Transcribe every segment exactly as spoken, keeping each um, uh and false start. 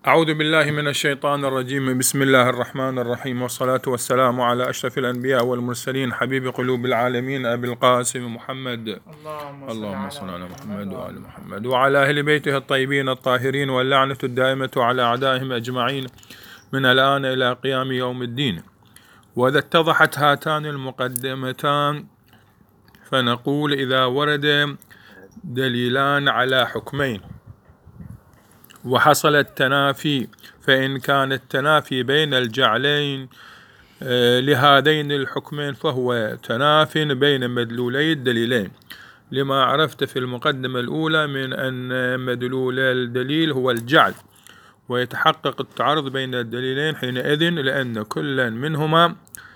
أعوذ بالله من الشيطان الرجيم. بسم الله الرحمن الرحيم، والصلاة والسلام على أشرف الأنبياء والمرسلين، حبيب قلوب العالمين أبي القاسم محمد. اللهم صل على محمد وآل محمد وعلى أهل بيته الطيبين الطاهرين، واللعنة الدائمة على أعدائهم أجمعين من الآن إلى قيام يوم الدين. وإذا اتضحت هاتان المقدمتان فنقول: إذا ورد دليلان على حكمين وحصل التنافي، فإن كان التنافي بين الجعلين لهذين الحكمين فهو تناف بين مدلولي الدليلين، لما عرفت في المقدمة الأولى من أن مدلول الدليل هو الجعل، ويتحقق التعارض بين الدليلين حينئذ لأن كل منهما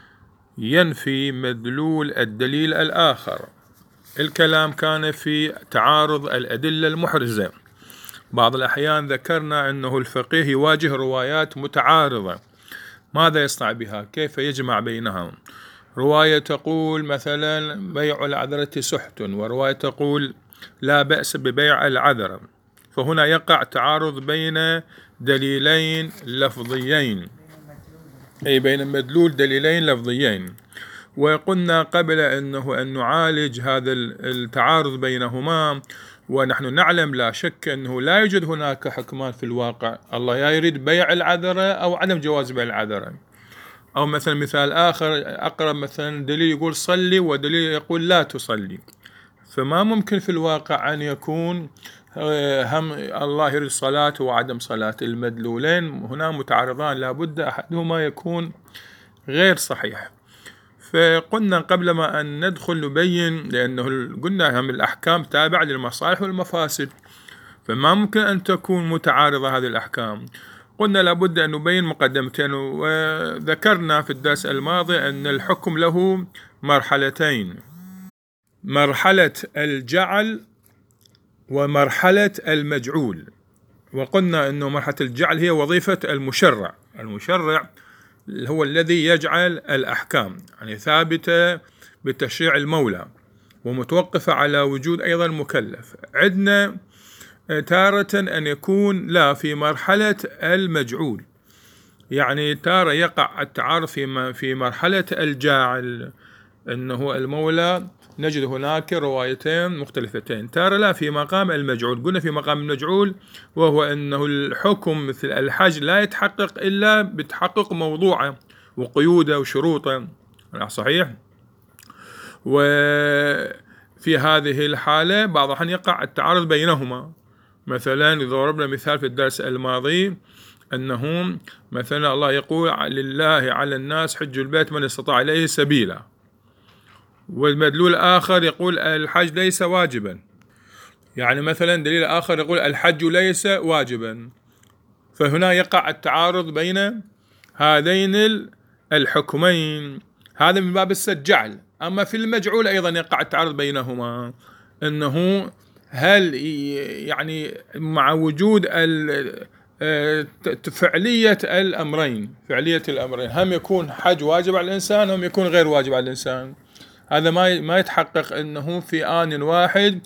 ينفي مدلول الدليل الآخر. الكلام كان في تعارض الأدلة المحرزة. بعض الأحيان ذكرنا أنه الفقيه يواجه روايات متعارضة، ماذا يصنع بها؟ كيف يجمع بينها؟ رواية تقول مثلا بيع العذرة سحت، ورواية تقول لا بأس ببيع العذرة، فهنا يقع تعارض بين دليلين لفظيين، أي بين مدلول دليلين لفظيين. وقلنا قبل أنه أن نعالج هذا التعارض بينهما، ونحن نعلم لا شك أنه لا يوجد هناك حكمان في الواقع. الله يا يريد بيع العذرة أو عدم جواز بيع العذرة. أو مثلا مثال آخر أقرب، مثلا دليل يقول صلي ودليل يقول لا تصلي، فما ممكن في الواقع أن يكون هم الله يريد صلاة وعدم صلاة. المدلولين هنا متعارضان، لابد أحدهما يكون غير صحيح. فقلنا قبل ما أن ندخل نبين، لأنه قلنا هم الأحكام تابعة للمصالح والمفاسد، فما ممكن أن تكون متعارضة هذه الأحكام. قلنا لابد أن نبين مقدمتين، وذكرنا في الدرس الماضي أن الحكم له مرحلتين: مرحلة الجعل ومرحلة المجعول. وقلنا أنه مرحلة الجعل هي وظيفة المشرع. المشرع هو الذي يجعل الأحكام يعني ثابتة بتشريع المولى، ومتوقفة على وجود أيضا مكلف. عندنا تارة أن يكون لا في مرحلة المجعول، يعني تارة يقع التعارض في في مرحلة الجاعل، أنه المولى نجد هناك روايتين مختلفتين. تارة لا في مقام المجعول. قلنا في مقام المجعول وهو أنه الحكم مثل الحج لا يتحقق إلا بتحقق موضوعه وقيوده وشروطه، صحيح؟ وفي هذه الحالة بعض الأحيان يقع التعارض بينهما. مثلا إذا ضربنا مثال في الدرس الماضي أنه مثلا الله يقول لله على الناس حج البيت من استطاع إليه سبيلا، والمدلول آخر يقول الحج ليس واجبا. يعني مثلا دليل آخر يقول الحج ليس واجبا، فهنا يقع التعارض بين هذين الحكمين. هذا من باب الجعل. أما في المجعول أيضا يقع التعارض بينهما، أنه هل يعني مع وجود فعلية الأمرين فعلية الأمرين هم يكون حج واجب على الإنسان هم يكون غير واجب على الإنسان. هذا ما ما يتحقق أنه في آن واحد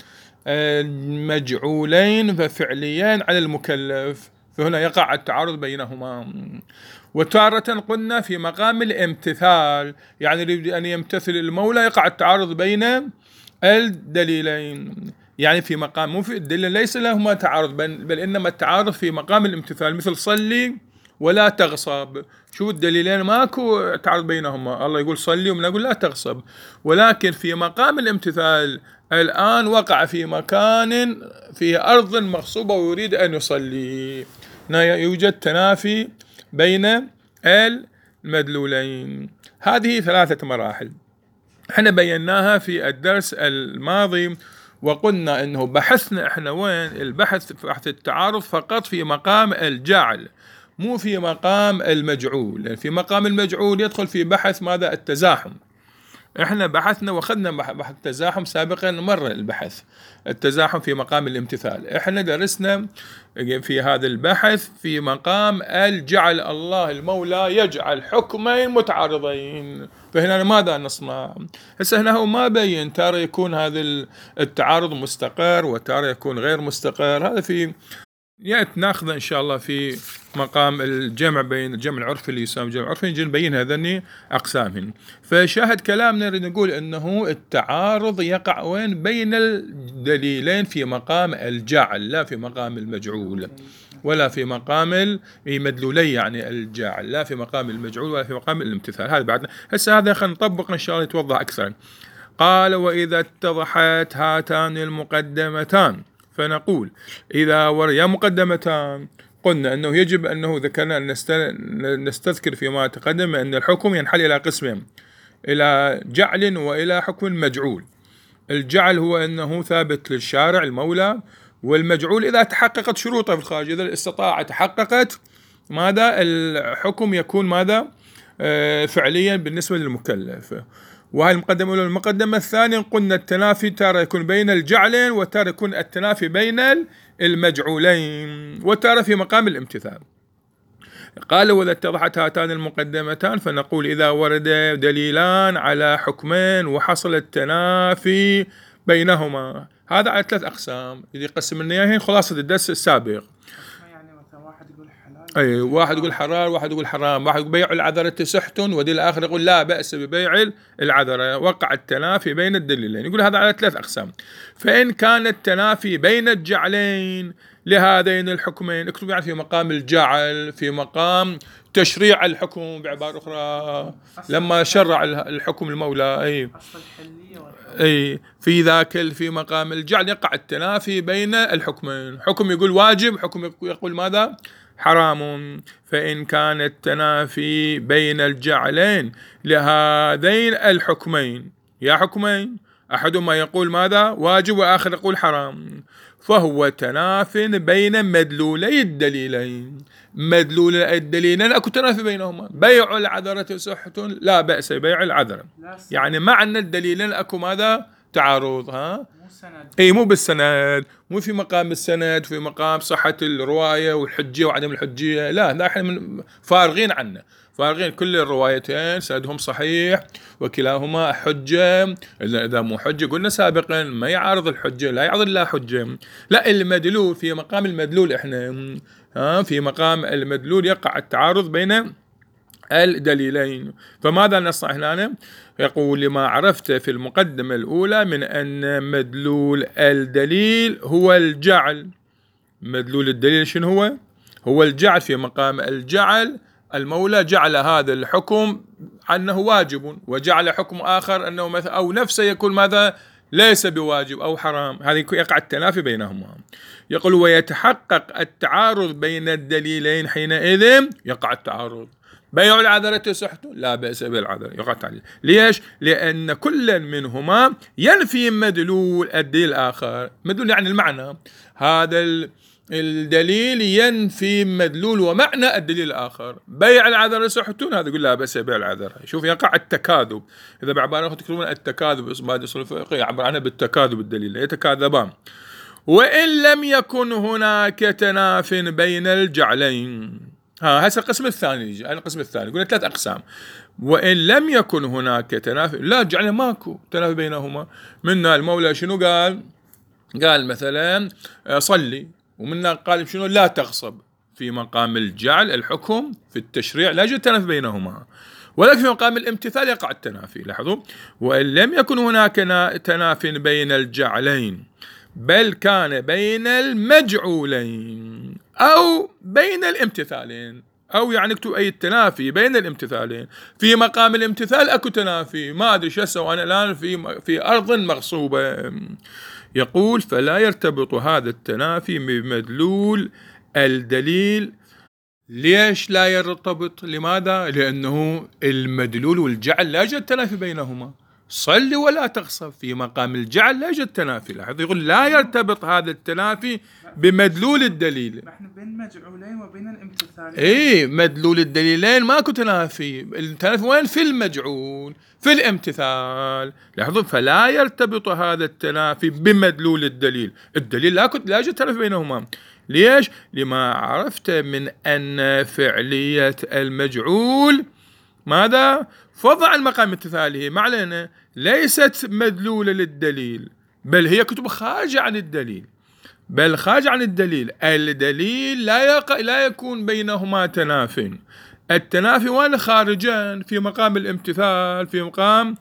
مجعولين وفعليين على المكلف، فهنا يقع التعارض بينهما. وتارة قلنا في مقام الامتثال، يعني يريد أن يمتثل المولى، يقع التعارض بين الدليلين. يعني في مقام مو في الدليل ليس لهما تعارض، بل إنما التعارض في مقام الامتثال، مثل صلي ولا تغصب. شو الدليلين ماكو تعارض بينهما، الله يقول صلي ومن يقول لا تغصب. ولكن في مقام الامتثال الآن وقع في مكان في أرض مغصوبة ويريد أن يصلي، يوجد تنافي بين المدلولين. هذه ثلاثة مراحل احنا بيناها في الدرس الماضي، وقلنا انه بحثنا احنا وين البحث في بحث التعارض فقط في مقام الجعل، مو في مقام المجعول. يعني في مقام المجعول يدخل في بحث ماذا؟ التزاحم. احنا بحثنا واخذنا بحث التزاحم سابقا مرة، البحث التزاحم في مقام الامتثال. احنا درسنا في هذا البحث في مقام الجعل، الله المولى يجعل حكمين متعارضين، فهنا ماذا نصنع؟ هسه هنا هو ما بين، ترى يكون هذا التعارض مستقر وترى يكون غير مستقر. هذا في يأتي ناخذ إن شاء الله في مقام الجمع بين الجمع العرفي اللي يسمى جمع عرفي، نجي نبين هذني أقسامهن. فشاهد كلامنا نريد نقول أنه التعارض يقع وين؟ بين الدليلين في مقام الجعل، لا في مقام المجعول، ولا في مقام المدلولي يعني الجاعل، لا في مقام المجعول ولا في مقام الامتثال. هذا بعد هسه هذا خلينا نطبق إن شاء الله يتوضح أكثر. قال: وإذا اتضحت هاتان المقدمتان فنقول إذا وريا مقدمتان، قلنا أنه يجب أنه ذكرنا أن نستذكر فيما تقدم أن الحكم ينحل إلى قسمين: إلى جعل وإلى حكم مجعول. الجعل هو أنه ثابت للشارع المولى، والمجعول إذا تحققت شروطه في الخارج، إذا الاستطاعة تحققت ماذا؟ الحكم يكون ماذا؟ آه فعليا بالنسبة للمكلف. وهي المقدمة الأولى. المقدمة الثانية قلنا التنافي تارة يكون بين الجعلين، وتارة يكون التنافي بين المجعولين، وتارة في مقام الامتثال. قال: وإذا اتضحت هاتان المقدمتان فنقول إذا ورد دليلان على حكمين وحصل التنافي بينهما. هذا على ثلاث أقسام اللي يقسم لنا إياهن خلاصة الدرس السابق. أي واحد يقول حرار، واحد يقول حرام، واحد يقول بيع العذرة سحت، ودي الآخر يقول لا بأس ببيع العذرة. وقع التنافي بين الدليلين. يقول هذا على ثلاث أقسام. فإن كان التنافي بين الجعلين لهذين الحكمين، اكتب يعني في مقام الجعل، في مقام تشريع الحكم بعبارة أخرى لما شرع الحكم المولى، أي أي في ذاك في مقام الجعل يقع التنافي بين الحكمين، حكم يقول واجب، حكم يقول ماذا؟ حرام. فإن كان التنافي بين الجعلين لهذين الحكمين، يا حكمين أحدهما يقول ماذا؟ واجب، وآخر يقول حرام، فهو تناف بين مدلولي الدليلين. مدلول الدليلين أكو تنافي بينهما. بيع العذرة سحت، لا بأس بيع العذرة، يعني معنى الدليلين أكو ماذا؟ تعارض. ها اي مو بالسند، مو في مقام السند، في مقام صحة الرواية والحجية وعدم الحجية، لا لا احنا فارغين عنه، فارغين. كل الروايتين سندهم صحيح وكلاهما حجة. إذا مو حجة قلنا سابقا ما يعارض الحجة، لا يعارض لا حجة، لا المدلول في مقام المدلول احنا ها في مقام المدلول يقع التعارض بين الدليلين. فماذا نصنع هنا؟ يقول: لما عرفت في المقدمة الأولى من أن مدلول الدليل هو الجعل. مدلول الدليل شنو هو؟ هو الجعل. في مقام الجعل المولى جعل هذا الحكم أنه واجب، وجعل حكم آخر أنه مثل أو نفسه يكون ماذا؟ ليس بواجب أو حرام. هذا يقع التنافي بينهما. يقول: ويتحقق التعارض بين الدليلين حينئذ يقع التعارض. بيع العذرة سحت، لا بأس بالعذرة، يقع التعارض. ليش؟ لأن كل منهما ينفي مدلول الدليل الآخر. مدلول يعني المعنى، هذا الدليل ينفي مدلول ومعنى الدليل الآخر. بيع العذرة سحت، هذا يقول لا بأس بيع العذرة. شوف يقع التكاذب. إذا بعبارة أخرى تكتبون التكاذب، بعد الفقه يعبر عنه بالتكاذب، الدليل يتكاذبان. وإن لم يكن هناك تناف بين الجعلين. ها هسه القسم الثاني يجي، القسم الثاني قلنا ثلاث أقسام. وإن لم يكن هناك تنافي، لا جعل ماكو تنافي بينهما. منا المولى شنو قال؟ قال مثلا صلي، ومنا قال شنو؟ لا تغصب. في مقام الجعل الحكم في التشريع لا يوجد تنافي بينهما، ولكن في مقام الامتثال يقع التنافي. لاحظوا: وإن لم يكن هناك تناف بين الجعلين بل كان بين المجعولين أو بين الامتثالين، أو يعني اكتب أي التنافي بين الامتثالين. في مقام الامتثال أكو تنافي، ما أدري شو أسوي أنا الآن في في أرض مغصوبة. يقول: فلا يرتبط هذا التنافي بمدلول الدليل. ليش لا يرتبط؟ لماذا؟ لأنه المدلول والجعل لا يوجد تنافي بينهما. صل ولا تغصب في مقام الجعل لا يوجد تنافي. لاحظ يقول لا يرتبط هذا التنافي بمدلول الدليل. نحن بين المجعولين وبين الامتثالين. ايه مدلول الدليلين ماكو تنافي. التنافي وين؟ في المجعول، في الامتثال. لاحظوا: فلا يرتبط هذا التنافي بمدلول الدليل. الدليل لا لا يوجد تنافي بينهما. ليش؟ لما عرفت من أن فعلية المجعول ماذا؟ فضع المقام الامتثالي ما علينا، ليست مدلولة للدليل، بل هي كتب خارجة عن الدليل. بل خارج عن الدليل. الدليل لا يق... لا يكون بينهما تناف. التنافي وين خارجا؟ في مقام الامتثال، في مقام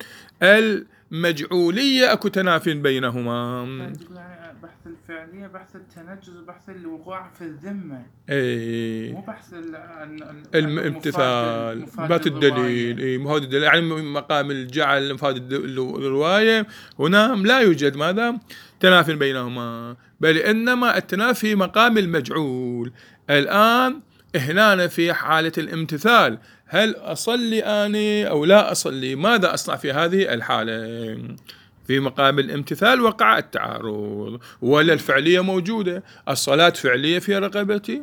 المجعولية أكو تناف بينهما. بحث الفعلية، بحث التنجز، وبحث الوقوع في الذمة. اي مو بحث الامتثال، مفاد الدليل. اي مفاد الدليل يعني مقام الجعل، مفاد الرواية. هنا لا يوجد ماذا؟ تناف بينهما، بل إنما التنافي مقام المجعول. الآن هنا في حالة الامتثال، هل أصلي أنا أو لا أصلي؟ ماذا أصنع في هذه الحالة؟ في مقام الامتثال وقع التعارض، ولا الفعلية موجودة، الصلاة فعلية في رقبتي،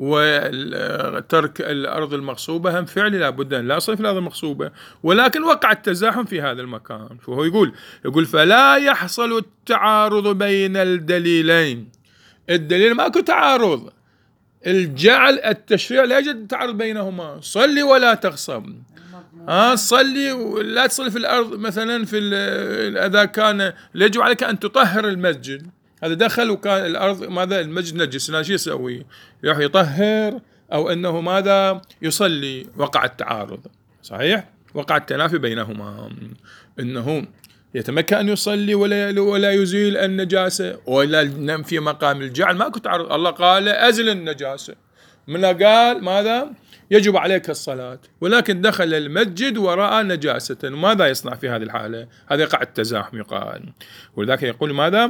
وترك الأرض المغصوبة هم فعلي، لابد أن لا أصلي في الأرض المغصوبة، ولكن وقع التزاحم في هذا المكان. فهو يقول يقول فلا يحصل التعارض بين الدليلين. الدليل ماكو تعارض، الجعل التشريع لا يوجد تعارض بينهما. صلي ولا تغصب، ها صلي ولا تصلي في الأرض مثلا. في إذا كان يجب عليك أن تطهر المسجد، هذا دخل وكان الأرض ماذا؟ المسجد نجس، شو يسوي؟ يروح يطهر أو أنه ماذا؟ يصلي. وقع التعارض، صحيح، وقع التنافي بينهما. إنه يتمكن أن يصلي ولا ولا يزيل النجاسة، ولا في مقام الجعل ماكو تعارض. الله قال أزل النجاسة، من قال ماذا؟ يجب عليك الصلاة، ولكن دخل المسجد ورأى نجاسة، ماذا يصنع في هذه الحالة؟ هذا يقع التزاحم يقال. ولذلك يقول ماذا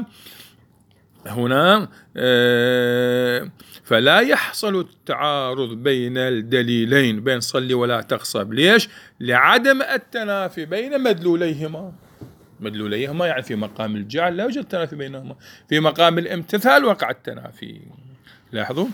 هنا؟ آه فلا يحصل التعارض بين الدليلين، بين صلي ولا تغصب. ليش؟ لعدم التنافي بين مدلوليهما. مدلوليهما يعني في مقام الجعل لا يوجد تنافي بينهما، في مقام الامتثال وقع التنافي. لاحظوا.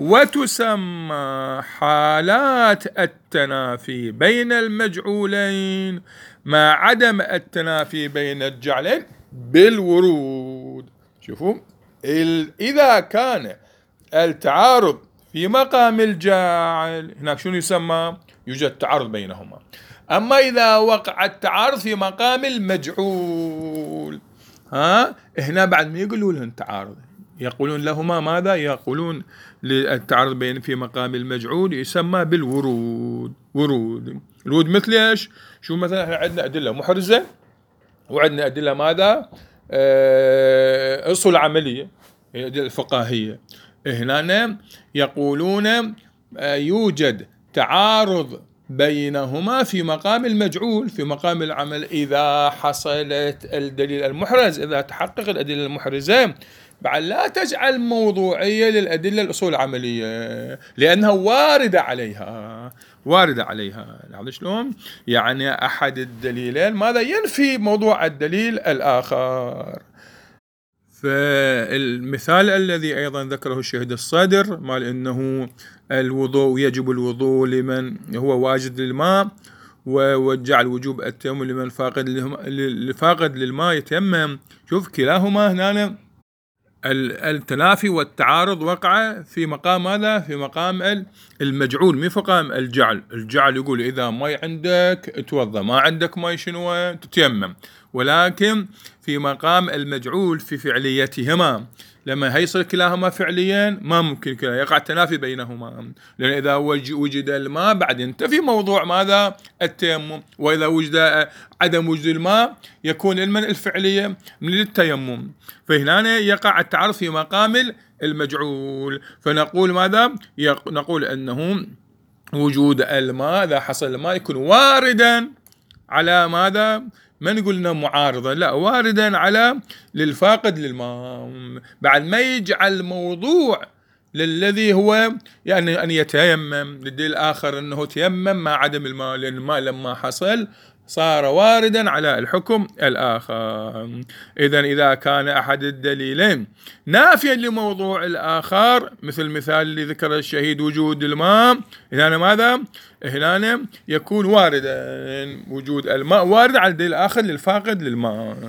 وتسمى حالات التنافي بين المجعولين مع عدم التنافي بين الجعلين بالورود. شوفوا، إذا كان التعارض في مقام الجاعل هناك شنو يسمى؟ يوجد تعارض بينهما. أما إذا وقع التعارض في مقام المجعول، ها هنا بعد ما يقولوا لهم تعارض، يقولون لهما ماذا؟ يقولون للتعارض بين في مقام المجعول يسمى بالورود. ورود الورود مثل ايش؟ شو مثلا احنا عندنا أدلة محرزة وعندنا أدلة ماذا؟ آه أصول عملية، الأدلة الفقهية. هنا يقولون آه يوجد تعارض بينهما في مقام المجعول، في مقام العمل، إذا حصلت الدليل المحرز، إذا تحقق الأدلة المحرزة، بعد لا تجعل موضوعية للأدلة الأصول العملية لأنها واردة عليها، واردة عليها. نعرف شلون؟ يعني أحد الدليلين ماذا؟ ينفي موضوع الدليل الآخر. فالمثال الذي أيضا ذكره الشهيد الصدر مال إنه الوضوء يجب الوضوء لمن هو واجد للماء، وجعل وجوب التيمم لمن فاقد لفاقد للماء يتيمم. شوف كلاهما هنا التنافي والتعارض وقع في مقام ماذا؟ في مقام المجعول، مو في مقام الجعل. الجعل يقول إذا ما عندك توضأ، ما عندك ما شنو تتيمم، ولكن في مقام المجعول في فعليتهما لما هيصل كلاهما فعليا ما ممكن كلا، يقع التنافي بينهما. لأن إذا وجد الماء بعد ينتفي موضوع ماذا؟ التيمم، وإذا وجد عدم وجود الماء يكون المنع الفعلية من التيمم. فهنا يقع التعارض في مقام المجعول. فنقول ماذا؟ نقول أنه وجود الماء، إذا حصل الماء يكون واردا على ماذا؟ ما نقولنا معارضة، لا، واردا على للفاقد للماء، بعد ما يجعل موضوع للذي هو يعني أن يتيمم. للدليل الآخر أنه تيمم مع عدم الماء، لأن الماء لما حصل صار واردا على الحكم الآخر. إذن إذا كان أحد الدليلين نافيا لموضوع الآخر، مثل المثال اللي ذكر الشهيد وجود الماء، هنا ماذا؟ هنا يكون واردا، وجود الماء وارد على الدليل الآخر للفاقد للماء.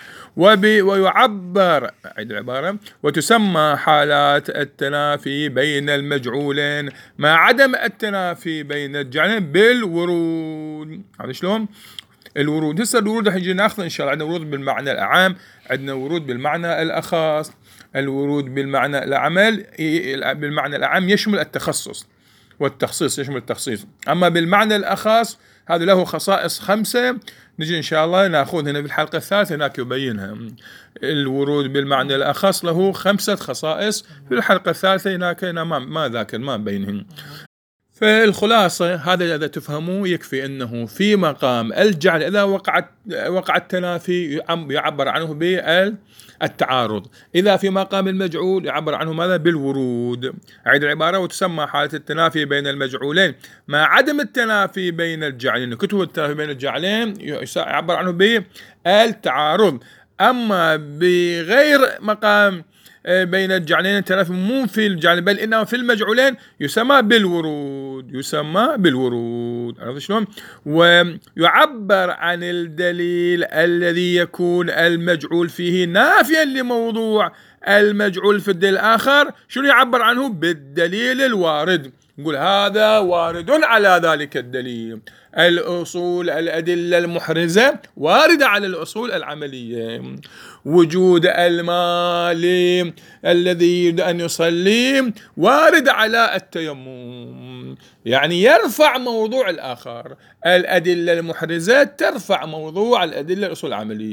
ويعبر عيد العبارة وتسمى حالات التنافي بين المجعولين مع عدم التنافي بين الجعلين بالورود. هذا شلون؟ الورود. هسه الورود راح نجي ناخذ إن شاء الله. عندنا ورود بالمعنى الأعام، عندنا ورود بالمعنى الأخص. الورود بالمعنى الأعمال بالمعنى الأعام يشمل التخصص، والتخصيص يشمل التخصيص. أما بالمعنى الأخص هذا له خصائص خمسة، نجي إن شاء الله نأخذ هنا في الحلقة الثالثة هناك يبينها. الورود بالمعنى الأخص له خمسة خصائص، في الحلقة الثالثة هناك هنا ما ما ذاكر ما بينهم. فالخلاصة هذا إذا تفهموا يكفي أنه في مقام الجعل إذا وقعت وقع التنافي يعبر عنه بالتعارض، إذا في مقام المجعول يعبر عنه ماذا؟ بالورود. أعيد العبارة: وتسمى حالة التنافي بين المجعولين مع عدم التنافي بين الجعلين. كتب التنافي بين الجعلين يعبر عنه بالتعارض. أما بغير مقام بين الجعلين التنافي مو في الجعلين بل إنما في المجعولين يسمى بالورود، يسمى بالورود. عرفت شلون؟ ويعبر عن الدليل الذي يكون المجعول فيه نافيا لموضوع المجعول في الدليل الآخر. شنو يعبر عنه؟ بالدليل الوارد. نقول هذا وارد على ذلك الدليل. الأصول الأدلة المحرزة واردة على الأصول العملية. وجود المال الذي يريد أن يصلي وارد على التيمم، يعني يرفع موضوع الآخر. الأدلة المحرزة ترفع موضوع الأدلة الأصول العملية.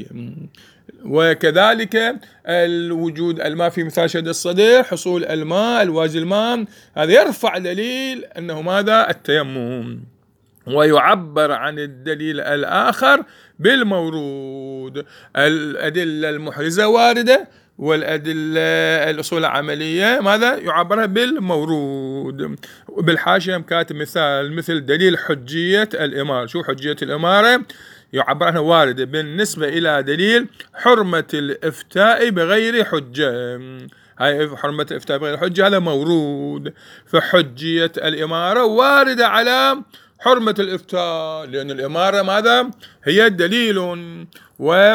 وكذلك الوجود الماء في مثال شد الصدر، حصول الماء الواجد الماء، هذا يرفع دليل أنه ماذا؟ التيمم. ويعبر عن الدليل الآخر بالمورود. الأدلة المحرزة واردة، والأدلة الأصول العملية ماذا؟ يعبرها بالمورود. بالحاشية كاتب مثال مثل دليل حجية الإمارة. شو حجية الإمارة؟ يعبر عنها واردة بالنسبة إلى دليل حرمة الإفتاء بغير حجة. هاي حرمة الإفتاء بغير حجة هذا مورود. فحجية الإمارة واردة على حرمة الإفتاء، لأن الإمارة ماذا؟ هي دليل، و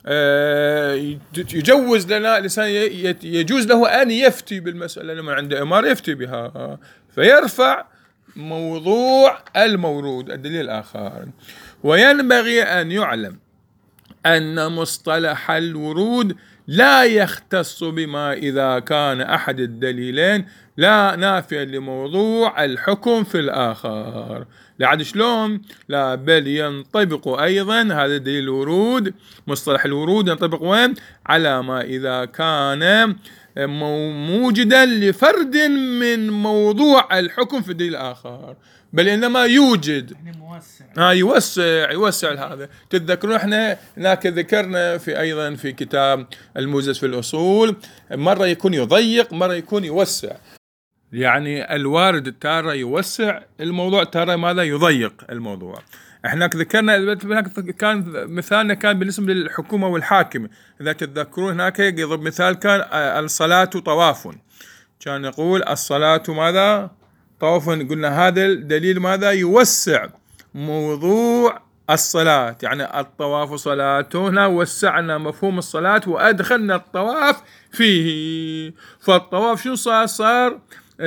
يجوز لنا الإنسان يجوز له أن يفتي بالمسألة لما عنده إمارة يفتي بها، فيرفع موضوع المورود الدليل الآخر. وينبغي أن يعلم أن مصطلح الورود لا يختص بما إذا كان أحد الدليلين لا نافيا لموضوع الحكم في الآخر. لعد شلون؟ لا، بل ينطبق أيضا هذا دليل الورود. مصطلح الورود ينطبق وين؟ على ما إذا كان موجدا لفرد من موضوع الحكم في الدليل الآخر، بل إنما يوجد ها يوسع يوسع هذا. تتذكرون احنا هناك ذكرنا في أيضا في كتاب الموجز في الأصول، مرة يكون يضيق مرة يكون يوسع. يعني الوارد تارة يوسع الموضوع، تارة ماذا؟ يضيق الموضوع. احنا ذكرنا كان مثالنا كان بالنسبة للحكومة والحاكم. إذا تتذكرون هناك يضرب مثال كان الصلاة طواف، كان يقول الصلاة ماذا؟ طواف. قلنا هذا الدليل ماذا؟ يوسع موضوع الصلاة، يعني الطواف صلاة. هنا وسعنا مفهوم الصلاة وأدخلنا الطواف فيه. فالطواف شو صار؟ صار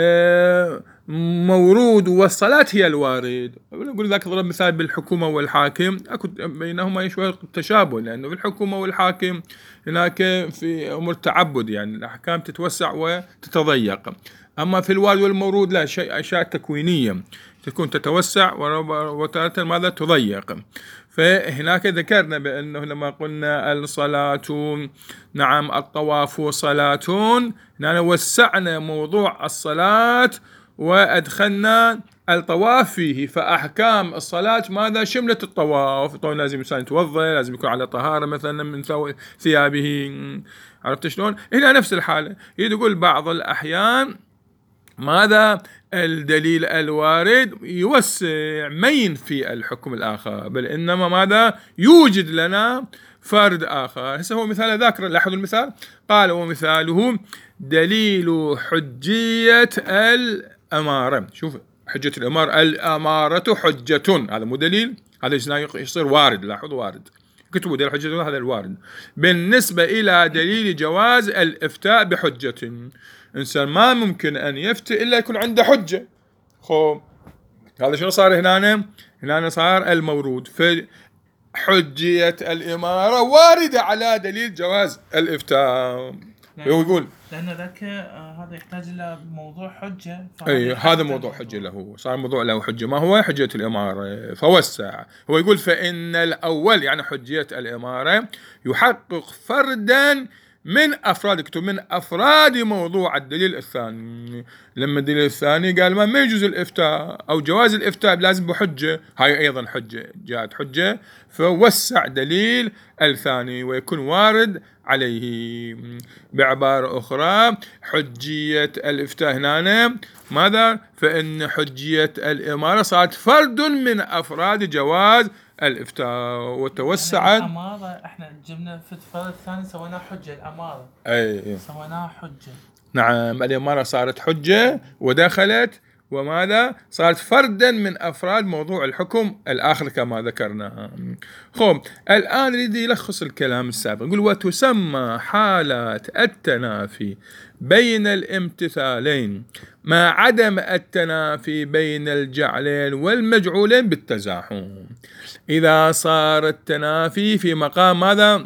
مورود، والصلاة هي الوارد. أقول ذاك ضرب مثال بالحكومة والحاكم، أكو بينهما شوية تشابه، لأنه في الحكومة والحاكم هناك في أمور تعبد، يعني الأحكام تتوسع وتتضيق. أما في الوارد والمورود لا، شيء أشياء تكوينية تكون تتوسع وتارة ماذا؟ تضيق. فهناك ذكرنا بأنه لما قلنا الصلاة نعم الطواف صلاة، يعني وسعنا موضوع الصلاة وأدخلنا الطواف فيه. فأحكام الصلاة ماذا؟ شملت الطواف. طبعا لازم الإنسان يتوضأ، لازم يكون على طهارة مثلا من ثيابه. عرفت شلون؟ هنا نفس الحالة. يقول بعض الأحيان ماذا؟ الدليل الوارد يوسع ما ينفي الحكم الآخر، بل إنما ماذا؟ يوجد لنا فرد آخر. هسه هو مثال ذاكر، لاحظوا المثال. قال ومثاله دليل حجية الأمارة. شوف حجة الأمارة، الأمارة حجة، هذا مو دليل، هذا يصير وارد. لاحظوا وارد، كتبوا دليل حجة، هذا الوارد بالنسبة إلى دليل جواز الإفتاء بحجة. إنسان ما ممكن أن يفتي إلا يكون عنده حجة. خو هذا شنو صار هنا؟ هنا صار المورود. حجية الإمارة واردة على دليل جواز الإفتاء. يقول لأن ذاك هذا يحتاج إلى موضوع حجة. أي هذا موضوع حجة له، صار موضوع له حجة، ما هو حجة الإمارة فوسع. هو يقول فإن الأول يعني حجية الإمارة يحقق فردا من أفراد، اكتب من أفراد موضوع الدليل الثاني. لما الدليل الثاني قال ما, ما يجوز الإفتاء أو جواز الإفتاء لازم بحجة، هاي أيضا حجة، جاءت حجة فوسع دليل الثاني ويكون وارد عليه. بعبارة أخرى حجية الإفتاء هنا ماذا؟ فإن حجية الإمارة صارت فرد من أفراد جواز الإفتاء وتوسعت. يعني الأمارة احنا جبنا في الفرد الثاني سويناه حجة الأمارة. أي سويناه حجة. نعم الإمارة صارت حجة ودخلت وماذا؟ صارت فردا من أفراد موضوع الحكم الآخر كما ذكرنا. خب الآن يريد يلخص الكلام السابق، يقول وتسمى حالات التنافي بين الامتثالين مع عدم التنافي بين الجعلين والمجعولين بالتزاحم. إذا صار التنافي في مقام ماذا؟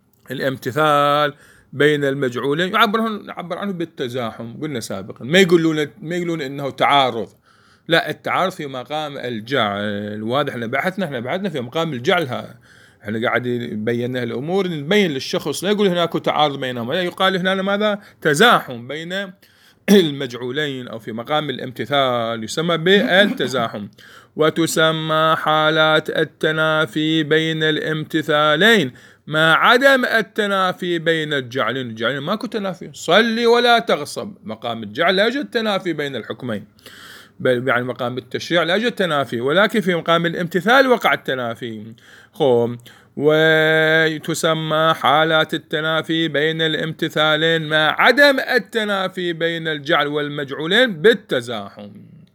الامتثال بين المجعولين يعبرون يعبر عنه بالتزاحم، قلنا سابقا، ما يقولون ما يقولون انه تعارض، لا التعارض في مقام الجعل. واضح احنا بحثنا احنا بعدنا في مقام الجعل، ها احنا قاعد بينا الامور نبين للشخص، لا يقول هناك تعارض بينهما، لا يقال هنا ماذا؟ تزاحم بين المجعولين أو في مقام الامتثال يسمى بالتزاحم. وتسمى حالات التنافي بين الامتثالين مع عدم التنافي بين الجعلين. الجعلين ماكو تنافي، صلي ولا تغصب، مقام الجعل لا يوجد تنافي بين الحكمين، بل يعني مقام التشريع لا يوجد تنافي، ولكن في مقام الامتثال وقع التنافي. خو وتسمى حالات التنافي بين الامتثالين مع عدم التنافي بين الجعل والمجعولين بالتزاحم.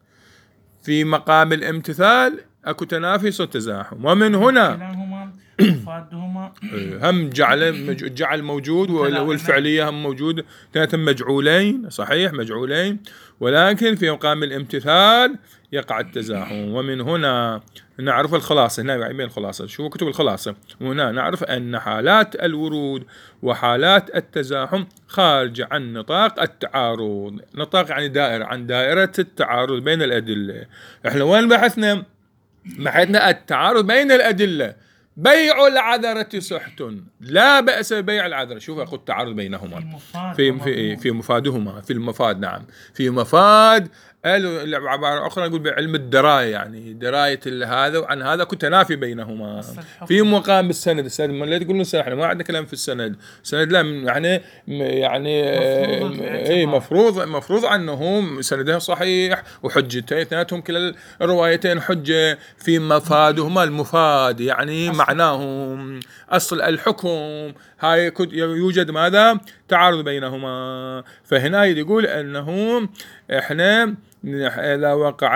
في مقام الامتثال اكو تنافي صار تزاحم، ومن هنا مفادهما هم جعل جعل موجود والفعلية هم موجود، ثلاثة مجعولين صحيح مجعولين، ولكن في مقام الامتثال يقع التزاحم. ومن هنا نعرف الخلاصة، هنا يبين الخلاصة، شو كتب الخلاصة، وهنا نعرف أن حالات الورود وحالات التزاحم خارج عن نطاق التعارض. نطاق يعني دائرة، عن دائرة التعارض بين الأدلة. احنا وين بحثنا؟ بحثنا التعارض بين الأدلة. بيع العذرة سحت، لا بأس ببيع العذرة. شوف أقول التعارض بينهما في في في مفادهما، في المفاد، نعم في مفاد. عبارة أخرى نقول بعلم الدراية، يعني دراية هذا وعن هذا كنت تنافي بينهما. في مقام السند، السند ما لا تقولون احنا ما عندنا كلام في السند، السند لا يعني يعني اي مفروض مفروض عنهم سندهم صحيح وحجتين اثنيناتهم كلا الروايتين حجة. في مفادهما، المفاد يعني معناهم أصل الحكم، هاي يوجد ماذا؟ تعارض بينهما. فهنا يقول أنه إحنا إذا وقع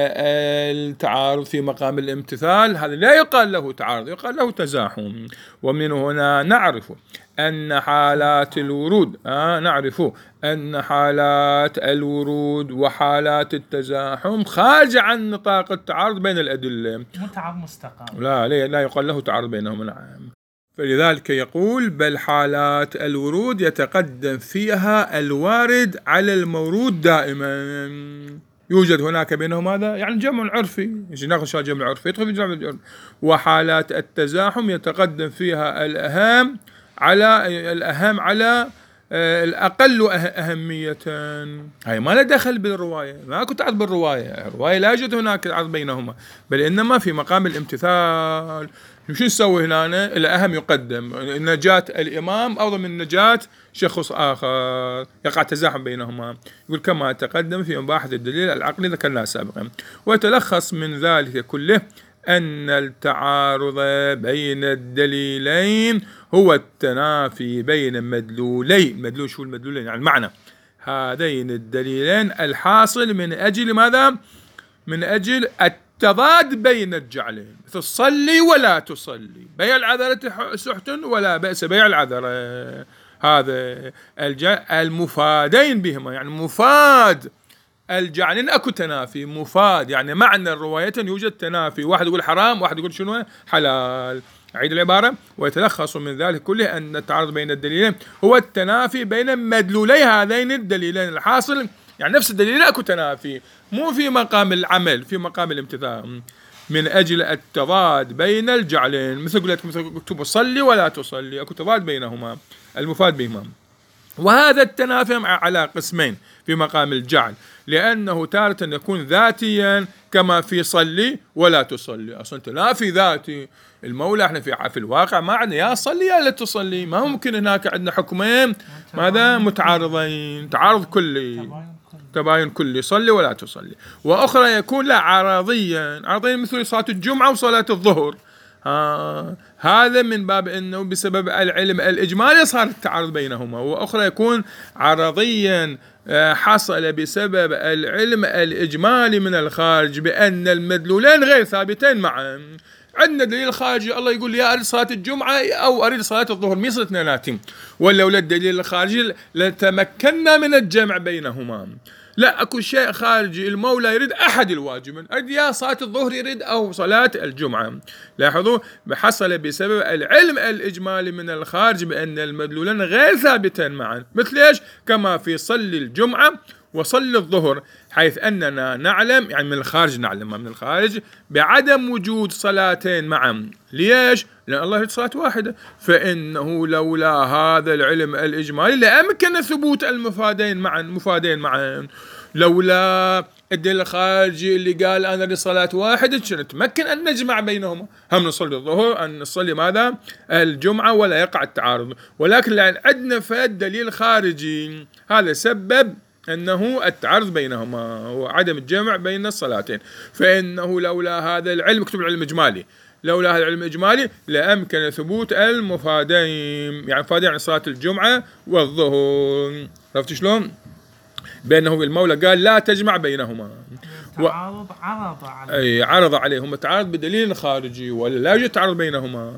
التعارض في مقام الامتثال هذا لا يقال له تعارض، يقال له تزاحم. ومن هنا نعرف أن حالات الورود آه نعرف أن حالات الورود وحالات التزاحم خارج عن نطاق التعارض بين الأدلة، متعارض مستقام، لا لا يقال له تعارض بينهم. نعم. فلذلك يقول بل حالات الورود يتقدم فيها الوارد على المورود دائما. يوجد هناك بينهم هذا يعني جمع عرفي، ناخذ شيء جمع عرفي يدخل في جمع العرفي. وحالات التزاحم يتقدم فيها الأهم على الأهم على الأقل أهمية. هاي ما له دخل بالرواية، ما كنت تعرض بالرواية، الرواية لا يوجد هناك عرض بينهما، بل إنما في مقام الامتثال. شو نسوي هنا؟ الأهم يقدم، نجاة الإمام أفضل من نجاة شخص آخر، يقع تزاحم بينهما. يقول كما تقدم في مباحث الدليل العقلي ذكرناه سابقا. ويتلخص من ذلك كله أن التعارض بين الدليلين هو التنافي بين مدلولي، مدلول شو المدلولين يعني المعنى، هذين الدليلين الحاصل من أجل ماذا؟ من أجل التضاد بين الجعلين، مثل صلي ولا تصلي، بيع العذرة سحت ولا بأس بيع العذرة، هذا المفادين بهما يعني مفاد الجعلين اكو تنافي مفاد، يعني معنى الرواية يوجد تنافي، واحد يقول حرام واحد يقول شنو حلال. أعيد العبارة: ويتلخص من ذلك كله أن التعارض بين الدليلين هو التنافي بين مدلولي هذين الدليلين. الحاصل يعني نفس الدليل اكو تنافي، مو في مقام العمل، في مقام الامتثال، من أجل التضاد بين الجعلين. مثل قلت مثل اكتب صلي ولا تصلي، اكو تضاد بينهما المفاد بهما. وهذا التنافي على قسمين في مقام الجعل، لأنه تارة يكون ذاتيا كما في صلي ولا تصلي، أصلا تنافي ذاتي. المولى احنا في في الواقع ما عندنا يا صلي يا لا تصلي، ما ممكن هناك عندنا حكمين ماذا متعارضين، تعارض كلي، تباين كلي، صلي ولا تصلي. وأخرى يكون لا عرضيا، عرضيا مثل صلاة الجمعة وصلاة الظهر. آه هذا من باب أنه بسبب العلم الإجمالي صار التعارض بينهما. وأخرى يكون عرضيا حصل بسبب العلم الإجمالي من الخارج بأن المدلولين غير ثابتين معا. عندنا دليل خارجي، الله يقول يا أريد صلاة الجمعة أو أريد صلاة الظهر، ميصل اثنيناتهم، ولولا الدليل الخارجي لتمكنا من الجمع بينهما. لا اكو شيء خارجي، المولى يريد احد الواجبين، يريد يا صلاة الظهر يريد او صلاة الجمعة. لاحظوا حصل بسبب العلم الاجمالي من الخارج بان المدلولين غير ثابتين معا. مثل ايش؟ كما في صلي الجمعة وصلي الظهر، حيث اننا نعلم، يعني من الخارج نعلم، ما من الخارج، بعدم وجود صلاتين معا. ليش؟ لأن الله يريد صلاة واحدة، فإنه لولا هذا العلم الإجمالي لأمكن ثبوت المفادين معا، مفادين معا. لولا الدليل الخارجي اللي قال أنا أريد صلاة واحدة نتمكن أن نجمع بينهما، هم نصلي الظهر أن نصلي ماذا؟ الجمعة، ولا يقع التعارض. ولكن لأن عندنا فد دليل خارجي هذا سبب أنه التعارض بينهما وعدم الجمع بين الصلاتين. فإنه لولا هذا العلم، اكتب العلم الإجمالي، لولا هذا العلم الإجمالي لأمكن ثبوت المفادين، يعني مفادين عن صلاة الجمعة والظهر. عرفت شلون؟ بأنه المولى قال لا تجمع بينهما، تعارض عرض عليه، أي عرض عليهم التعارض بدليل خارجي، ولا لا يوجد تعارض بينهما.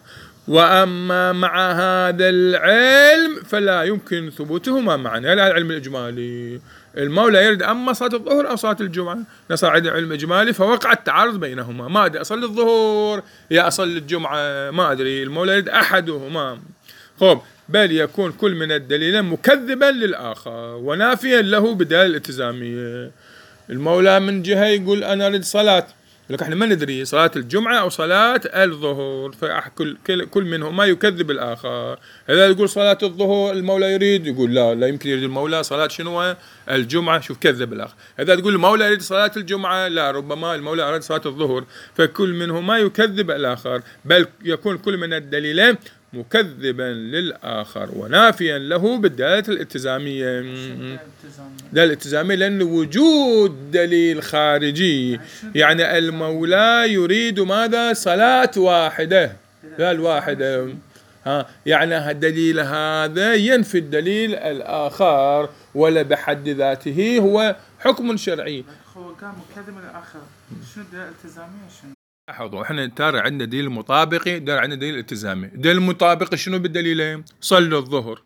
وأما مع هذا العلم فلا يمكن ثبوتهما معا. هذا العلم الإجمالي، المولى يريد أما صلاة الظهر أو صلاة الجمعة، نصار عندنا علم إجمالي فوقع التعارض بينهما. ما أدري أصلي الظهر يا أصلي الجمعة، ما أدري، المولى يريد أحدهما. خب بل يكون كل من الدليلين مكذبا للآخر ونافيا له بدلالة الالتزامية. المولى من جهة يقول أنا أريد صلاة، لكن احنا ما ندري صلاة الجمعة أو صلاة الظهر، فكل كل منهما يكذب الآخر. هذا يقول صلاة الظهر المولى يريد، يقول لا لا يمكن يريد المولى صلاة شنو؟ الجمعة، شوف كذب الآخر. هذا تقول المولى يريد صلاة الجمعة، لا ربما المولى أراد صلاة الظهر، فكل منهما يكذب الآخر. بل يكون كل من الدليلين مكذبا للآخر ونافيا له بالدلالة الالتزامية. دلالة الالتزامية لأن وجود دليل خارجي، يعني المولى يريد ماذا؟ صلاة واحدة، لا الواحدة، ها يعني الدليل هذا ينفي الدليل الآخر، ولا بحد ذاته هو حكم شرعي. هو قام مكذب للآخر، شنو الدلالة الالتزامية؟ شنو؟ لاحظوا احنا ترى عندنا دليل مطابقي، ترى عندنا دليل التزامي. دليل مطابقي شنو بالدليلين؟ صلوا الظهر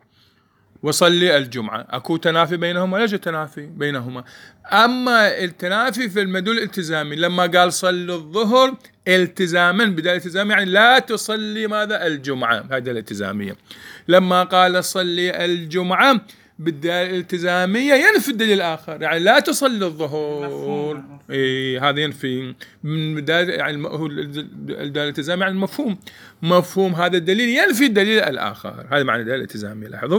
وصلي الجمعة، اكو تنافي بينهما؟ لا يوجد تنافي بينهما. اما التنافي في المدلول الالتزامي، لما قال صلوا الظهر التزاما بدليل التزامي، يعني لا تصلي ماذا؟ الجمعة، هذه الالتزامية. لما قال صلي الجمعة بالدلالة الالتزامية ينفي الدليل الآخر، يعني لا تصلي الظهر، إيه هذا ينفي من يعني هو الدلالة الالتزامية، يعني المفهوم، مفهوم هذا الدليل ينفي الدليل الآخر، هذا معنى الدلالة الالتزامية. لاحظوا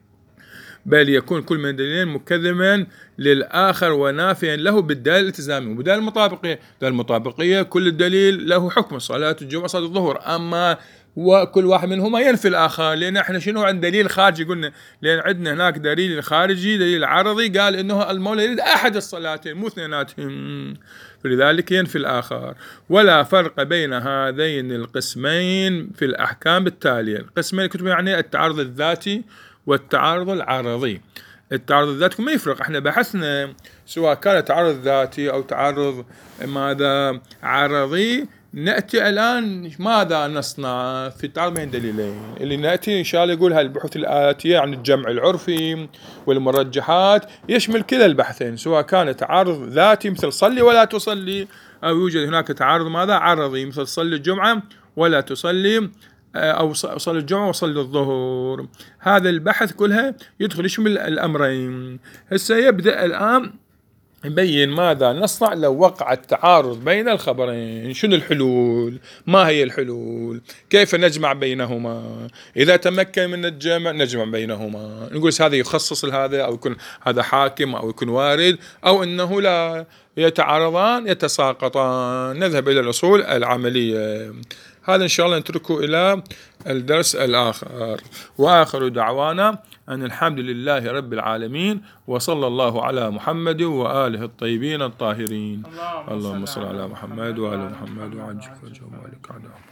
بل يكون كل من الدليلين مكذبا للآخر ونافيا له بالدلالة الالتزامية وبالدلالة المطابقية. الدلالة المطابقية كل الدليل له حكم صلاة الجمعة صلاة الظهر، أما وكل واحد منهما ينفي الآخر. لأن احنا شنو عند دليل خارجي قلنا؟ لأن عندنا هناك دليل خارجي، دليل عرضي، قال إنه المولى يريد أحد الصلاتين مو اثنيناتهم، فلذلك ينفي الآخر. ولا فرق بين هذين القسمين في الأحكام التالية. القسمين كتب يعني التعارض الذاتي والتعارض العرضي. التعارض الذاتي ما يفرق، احنا بحثنا سواء كان تعارض ذاتي أو تعارض ماذا عرضي، نأتي الآن ماذا نصنع في التعارض بين دليلين. اللي نأتي إن شاء الله يقول هالبحوث الآتية عن الجمع العرفي والمرجحات يشمل كلا البحثين، سواء كان تعارض ذاتي مثل صلي ولا تصلي، أو يوجد هناك تعارض ماذا عرضي مثل صلي الجمعة ولا تصلي، أو صلي الجمعة وصلي الظهر. هذا البحث كلها يدخل يشمل الأمرين. هسه يبدأ الآن يبين ماذا نصنع لو وقع التعارض بين الخبرين. شنو الحلول؟ ما هي الحلول؟ كيف نجمع بينهما؟ إذا تمكن من الجمع نجمع بينهما، نقول هذا يخصص لهذا، أو يكون هذا حاكم، أو يكون وارد، أو أنه لا يتعارضان يتساقطان. نذهب إلى الأصول العملية. هذا إن شاء الله نتركه إلى الدرس الآخر. وآخر دعوانا أن الحمد لله رب العالمين، وصلى الله على محمد وآله الطيبين الطاهرين. اللهم صل على محمد وآل محمد وعجل فرجهم وآلك.